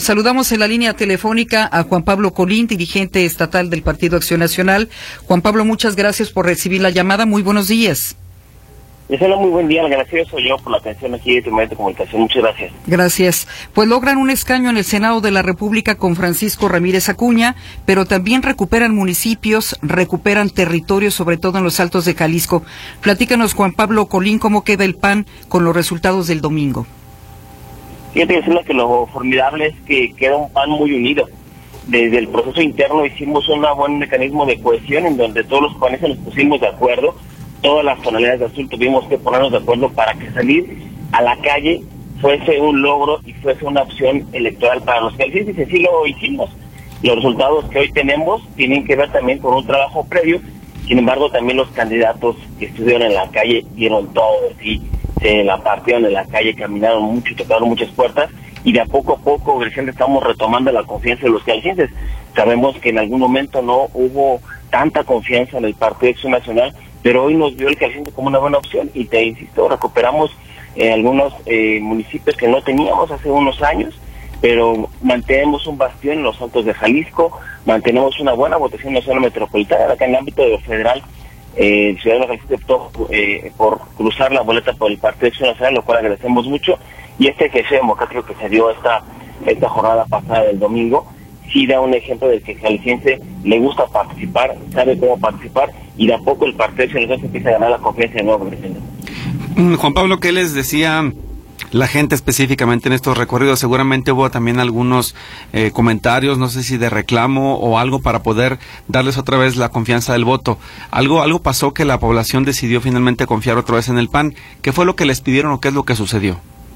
Saludamos en la línea telefónica a Juan Pablo Colín, dirigente estatal del Partido Acción Nacional. Juan Pablo, muchas gracias por recibir la llamada. Muy buenos días. Hola, muy buen día. Agradecido soy yo por la atención aquí de tu medio de comunicación. Muchas gracias. Gracias. Pues logran un escaño en el Senado de la República con Francisco Ramírez Acuña, pero también recuperan municipios, recuperan territorios, sobre todo en los Altos de Jalisco. Platícanos, Juan Pablo Colín, cómo queda el PAN con los resultados del domingo. Fíjate, decirle que lo formidable es que queda un PAN muy unido. Desde el proceso interno hicimos un buen mecanismo de cohesión en donde todos los panistas nos pusimos de acuerdo, todas las tonalidades de azul tuvimos que ponernos de acuerdo para que salir a la calle fuese un logro y fuese una opción electoral para los jaliscienses, y así lo hicimos. Los resultados que hoy tenemos tienen que ver también con un trabajo previo, sin embargo también los candidatos que estuvieron en la calle dieron todo de sí. La partieron en la calle, caminaron mucho, tocaron muchas puertas, y de a poco, Vicente, estamos retomando la confianza de los jaliscienses. Sabemos que en algún momento no hubo tanta confianza en el Partido Acción Nacional, pero hoy nos vio el jalisciense como una buena opción, y te insisto, recuperamos algunos municipios que no teníamos hace unos años, pero mantenemos un bastión en los Altos de Jalisco, mantenemos una buena votación en la zona metropolitana. Acá en el ámbito de lo federal, el ciudadano jalisciense optó por cruzar la boleta por el Partido Acción Nacional, lo cual agradecemos mucho, y este ejercicio democrático que se dio esta jornada pasada del domingo sí da un ejemplo de que el jalisciense le gusta participar, sabe cómo participar, y de a poco el Partido Acción Nacional se empieza a ganar la confianza de nuevo. Juan Pablo, ¿qué les decía la gente específicamente en estos recorridos? Seguramente hubo también algunos comentarios, no sé si de reclamo o algo, para poder darles otra vez la confianza del voto. Algo pasó que la población decidió finalmente confiar otra vez en el PAN. ¿Qué fue lo que les pidieron o qué es lo que sucedió?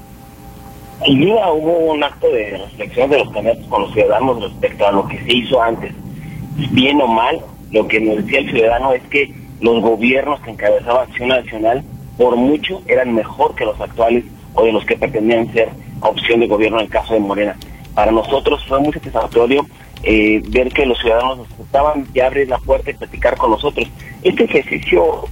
El día hubo un acto de reflexión de los candidatos con los ciudadanos respecto a lo que se hizo antes. Bien o mal, lo que nos decía el ciudadano es que los gobiernos que encabezaba Acción Nacional, por mucho, eran mejor que los actuales o de los que pretendían ser opción de gobierno en el caso de Morena. Para nosotros fue muy satisfactorio ver que los ciudadanos nos aceptaban y abrir la puerta y platicar con nosotros. Este ejercicio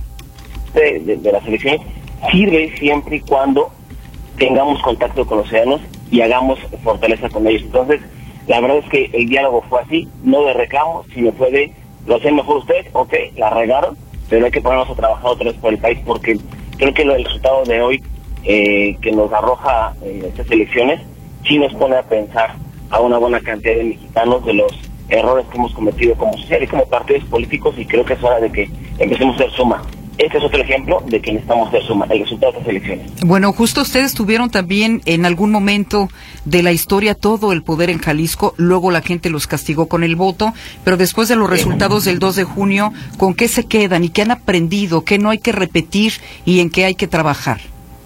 de las elecciones sirve siempre y cuando tengamos contacto con los ciudadanos y hagamos fortaleza con ellos. Entonces, la verdad es que el diálogo fue así, no de reclamo, sino fue de, lo hacen mejor ustedes, ok, la regaron, pero hay que ponernos a trabajar otra vez por el país, porque creo que el resultado de hoy que nos arroja estas elecciones sí nos pone a pensar a una buena cantidad de mexicanos de los errores que hemos cometido como sociedad y como partidos políticos, y creo que es hora de que empecemos a hacer suma. Este es otro ejemplo de que necesitamos hacer suma, el resultado de estas elecciones. Bueno, justo ustedes tuvieron también en algún momento de la historia todo el poder en Jalisco, luego la gente los castigó con el voto, pero después de los resultados del 2 de junio, ¿con qué se quedan y qué han aprendido, qué no hay que repetir y en qué hay que trabajar?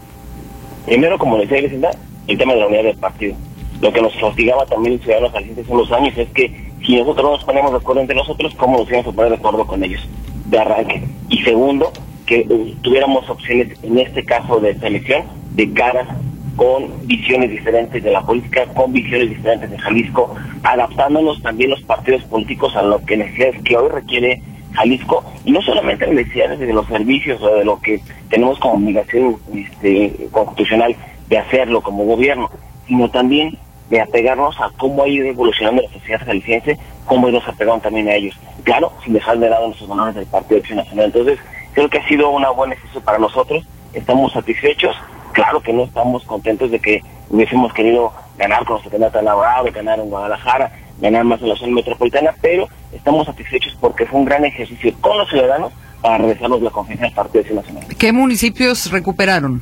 Primero, como decía Vicente, el tema de la unidad del partido. Lo que nos castigaba también el ciudadano jalisciense hace unos años es que si nosotros no nos ponemos de acuerdo entre nosotros, ¿cómo nos íbamos a poner de acuerdo con ellos? De arranque. Y segundo, que tuviéramos opciones en este caso de selección de caras con visiones diferentes de la política, con visiones diferentes de Jalisco, adaptándonos también los partidos políticos a lo que necesidades que hoy requiere Jalisco, y no solamente las necesidades de los servicios o de lo que tenemos como obligación constitucional de hacerlo como gobierno, sino también de apegarnos a cómo ha ido evolucionando la sociedad jalisciense, cómo nos apegamos también a ellos. Claro, sin dejar de lado nuestros valores del Partido de Acción Nacional. Entonces, creo que ha sido una buena ejercicio para nosotros, estamos satisfechos. Claro que no estamos contentos de que hubiésemos querido ganar con nuestro candidato elaborado, ganar en Guadalajara, ganar más en la zona metropolitana, pero estamos satisfechos porque fue un gran ejercicio con los ciudadanos para regresarnos la confianza del Partido de Acción Nacional. ¿Qué municipios recuperaron?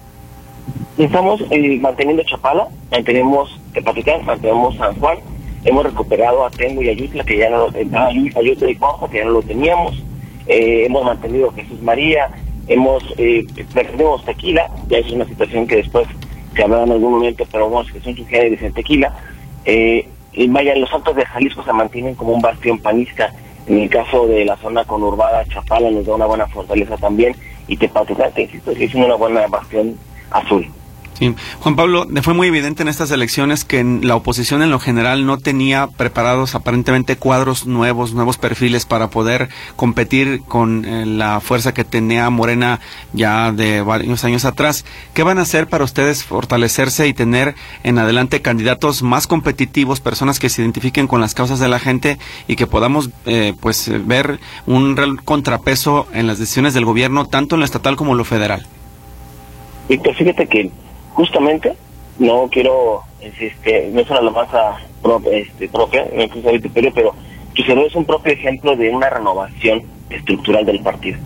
Estamos manteniendo Chapala, mantenemos Tepatitlán, mantenemos San Juan, hemos recuperado Atengo y Ayutla, que ya no lo Ayutla y Cuautla, que ya no lo teníamos, hemos mantenido Jesús María, perdimos Tequila, ya es una situación que después se hablará en algún momento, pero vamos, que son sugerencias en Tequila. Vaya, los Altos de Jalisco se mantienen como un bastión panista. En el caso de la zona conurbada, Chapala nos da una buena fortaleza también, y Tepatitlán, te insisto, es una buena bastión azul. Sí. Juan Pablo, fue muy evidente en estas elecciones que la oposición en lo general no tenía preparados aparentemente cuadros nuevos perfiles para poder competir con la fuerza que tenía Morena ya de varios años atrás. ¿Qué van a hacer para ustedes fortalecerse y tener en adelante candidatos más competitivos, personas que se identifiquen con las causas de la gente y que podamos ver un real contrapeso en las decisiones del gobierno, tanto en lo estatal como en lo federal? Víctor, fíjate que justamente, no quiero, no es una alabanza propia, no quiero ser vituperio, pero Tucero es un propio ejemplo de una renovación estructural del partido.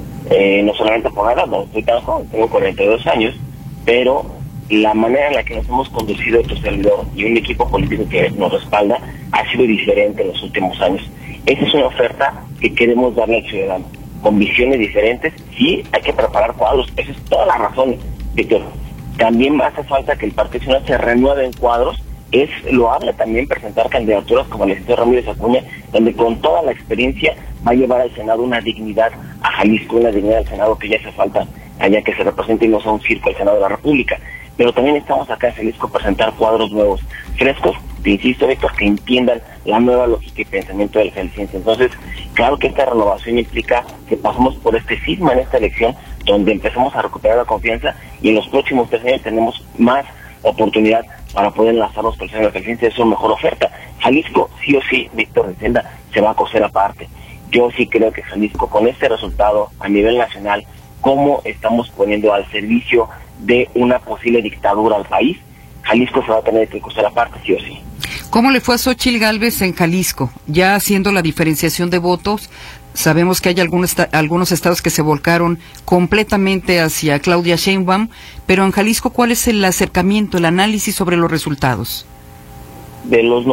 No solamente por nada, no estoy tan joven, tengo 42 años, pero la manera en la que nos hemos conducido tu servidor y un equipo político que nos respalda ha sido diferente en los últimos años. Esa es una oferta que queremos darle al ciudadano, con visiones diferentes. Sí, hay que preparar cuadros, esa es toda la razón, Víctor. También hace falta que el Partido Nacional se renueve en cuadros. Es loable también presentar candidaturas como el licenciado Ramírez Acuña, donde con toda la experiencia va a llevar al Senado una dignidad a Jalisco, una dignidad al Senado que ya hace falta allá que se represente y no sea un circo al Senado de la República. Pero también estamos acá en Jalisco a presentar cuadros nuevos, frescos, te insisto, Víctor, que entiendan la nueva lógica y pensamiento de la jalisciense. Entonces, claro que esta renovación implica que pasemos por este cisma en esta elección, donde empezamos a recuperar la confianza y en los próximos 3 años tenemos más oportunidad para poder enlazarnos con el Senado de la jalisciense. Es una mejor oferta. Jalisco, sí o sí, Víctor Encenda, se va a coser aparte. Yo sí creo que Jalisco, con este resultado a nivel nacional, cómo estamos poniendo al servicio de una posible dictadura al país, Jalisco se va a tener que coser aparte, sí o sí. ¿Cómo le fue a Xóchitl Gálvez en Jalisco? Ya haciendo la diferenciación de votos, sabemos que hay algunos estados que se volcaron completamente hacia Claudia Sheinbaum, pero en Jalisco, ¿cuál es el acercamiento, el análisis sobre los resultados? De los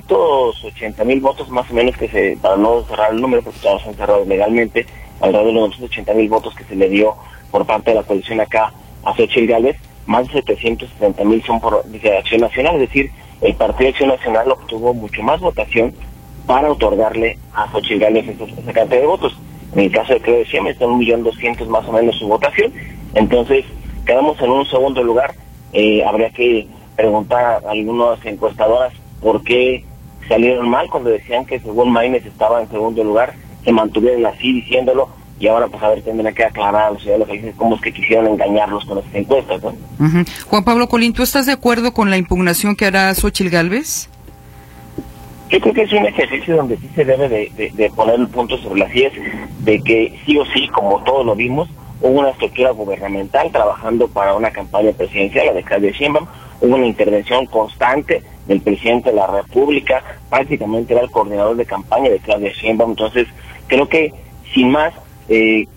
980,000 votos más o menos para no cerrar el número, porque todos son cerrados legalmente, alrededor de los 980,000 votos que se le dio por parte de la coalición acá a Xóchitl Gálvez, más de 770,000 son de Acción Nacional, es decir, el Partido de Acción Nacional obtuvo mucho más votación para otorgarle a Xóchitl Gálvez esa cantidad de votos. En el caso de Claudia Sheinbaum está en 1,200,000 más o menos su votación. Entonces, quedamos en un segundo lugar. Habría que preguntar a algunas encuestadoras por qué salieron mal cuando decían que según Maínez estaba en segundo lugar, se mantuvieron así diciéndolo, y ahora pues a ver, tendrán que aclarar a los ciudadanos cómo es que quisieron engañarlos con esas encuestas, ¿no? Juan Pablo Colín, ¿tú estás de acuerdo con la impugnación que hará Xóchitl Gálvez? Yo creo que es un ejercicio donde sí se debe de poner el punto sobre las IES, de que sí o sí, como todos lo vimos, hubo una estructura gubernamental trabajando para una campaña presidencial, la de Claudia Sheinbaum, hubo una intervención constante del presidente de la República, prácticamente era el coordinador de campaña de Claudia Sheinbaum. Entonces, creo que sin más que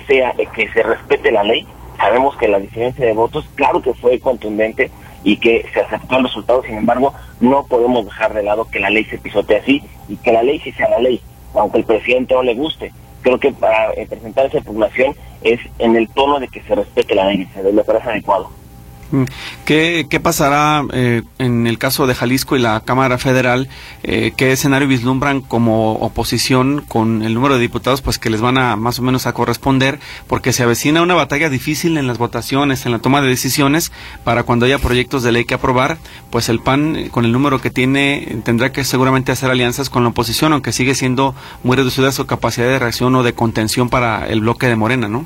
se respete la ley. Sabemos que la diferencia de votos, claro que fue contundente y que se aceptó el resultado, sin embargo, no podemos dejar de lado que la ley se pisotee así y que la ley sí sea la ley, aunque el presidente no le guste. Creo que para presentar esa impugnación es en el tono de que se respete la ley, me parece adecuado. ¿Qué pasará en el caso de Jalisco y la Cámara Federal? ¿Qué escenario vislumbran como oposición con el número de diputados pues que les van a más o menos a corresponder? Porque se avecina una batalla difícil en las votaciones, en la toma de decisiones, para cuando haya proyectos de ley que aprobar, pues el PAN con el número que tiene tendrá que seguramente hacer alianzas con la oposición, aunque sigue siendo muy reducida su capacidad de reacción o de contención para el bloque de Morena, ¿no?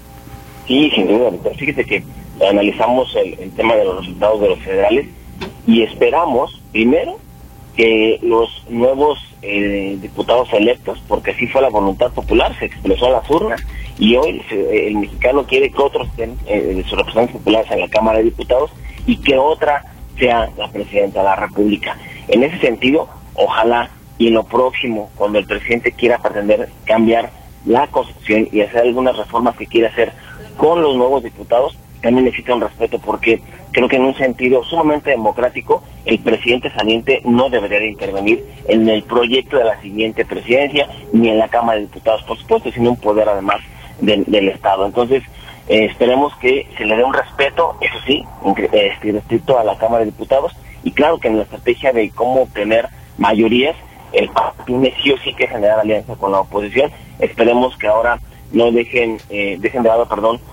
Sí, sin duda. Fíjate que analizamos el tema de los resultados de los federales y esperamos, primero, que los nuevos diputados electos, porque así fue la voluntad popular, se expresó en las urnas, y hoy el mexicano quiere que otros estén sus representantes populares en la Cámara de Diputados y que otra sea la presidenta de la República. En ese sentido, ojalá y en lo próximo, cuando el presidente quiera pretender cambiar la Constitución y hacer algunas reformas que quiera hacer con los nuevos diputados, también necesita un respeto, porque creo que en un sentido sumamente democrático, el presidente saliente no debería de intervenir en el proyecto de la siguiente presidencia, ni en la Cámara de Diputados, por supuesto, sino un poder además del Estado. Entonces, esperemos que se le dé un respeto, eso sí, restricto a la Cámara de Diputados, y claro que en la estrategia de cómo obtener mayorías, el partido tiene sí o sí que generar alianza con la oposición. Esperemos que ahora no dejen de lado,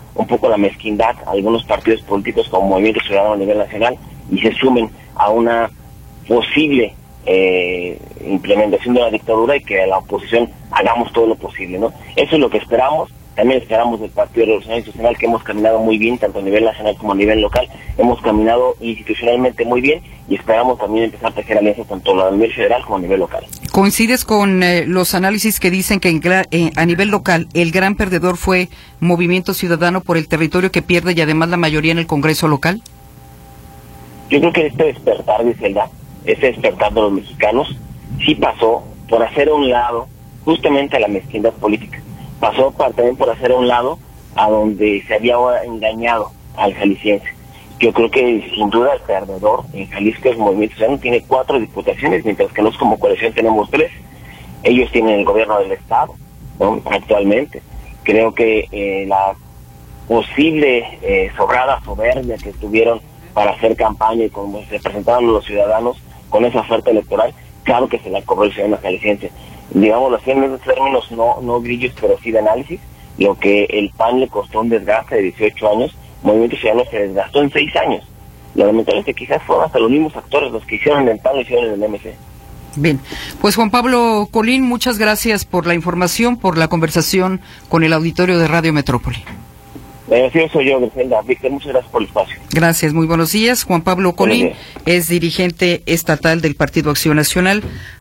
un poco la mezquindad a algunos partidos políticos como Movimiento Ciudadano a nivel nacional y se sumen a una posible implementación de la dictadura y que la oposición hagamos todo lo posible, ¿no? Eso es lo que esperamos. También esperamos del Partido Revolucionario Institucional, que hemos caminado muy bien, tanto a nivel nacional como a nivel local. Hemos caminado institucionalmente muy bien y esperamos también empezar a tejer alianzas tanto a nivel federal como a nivel local. ¿Coincides con los análisis que dicen que a nivel local el gran perdedor fue Movimiento Ciudadano por el territorio que pierde y además la mayoría en el Congreso local? Yo creo que este despertar, Griselda, este despertar de los mexicanos, sí pasó por hacer a un lado justamente la mezquindad política. Pasó también por hacer a un lado a donde se había engañado al jalisciense. Yo creo que sin duda el perdedor en Jalisco es Movimiento Ciudadano, tiene 4 diputaciones, mientras que nosotros como coalición tenemos 3. Ellos tienen el gobierno del Estado, ¿no? Actualmente. Creo que la posible sobrada soberbia que tuvieron para hacer campaña y como se presentaron los ciudadanos con esa oferta electoral, claro que se la cobró el ciudadano jalisciense. Digámoslo así, en esos términos no grillos, pero sí de análisis, lo que el PAN le costó un desgaste de 18 años, Movimiento Ciudadano se desgastó en 6 años. Lo lamentable es que quizás fueron hasta los mismos actores los que hicieron en el PAN, lo hicieron en el MC. Bien, pues Juan Pablo Colín, muchas gracias por la información, por la conversación con el auditorio de Radio Metrópoli. Agradecido soy yo, Griselda. Víctor, muchas gracias por el espacio. Gracias, muy buenos días. Juan Pablo Colín es dirigente estatal del Partido Acción Nacional.